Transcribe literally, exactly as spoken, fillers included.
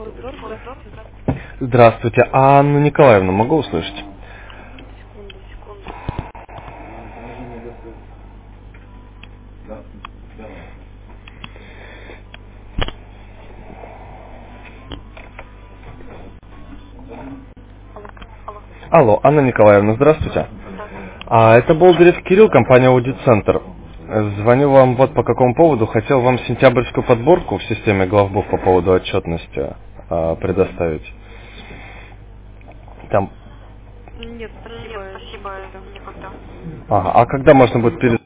Фордор, здравствуйте. Здравствуйте. А Анну Николаевну могу услышать? Секунду, секунду. Алло. Алло, Анна Николаевна, здравствуйте. Да, да. А, это Болдырев Кирилл, компания Audit Center. Звоню вам вот по какому поводу. Хотел вам сентябрьскую подборку в системе главбух по поводу отчетности а, предоставить. Там. Нет, спасибо, Нет, спасибо, никогда. никогда. Ага, а когда можно будет перед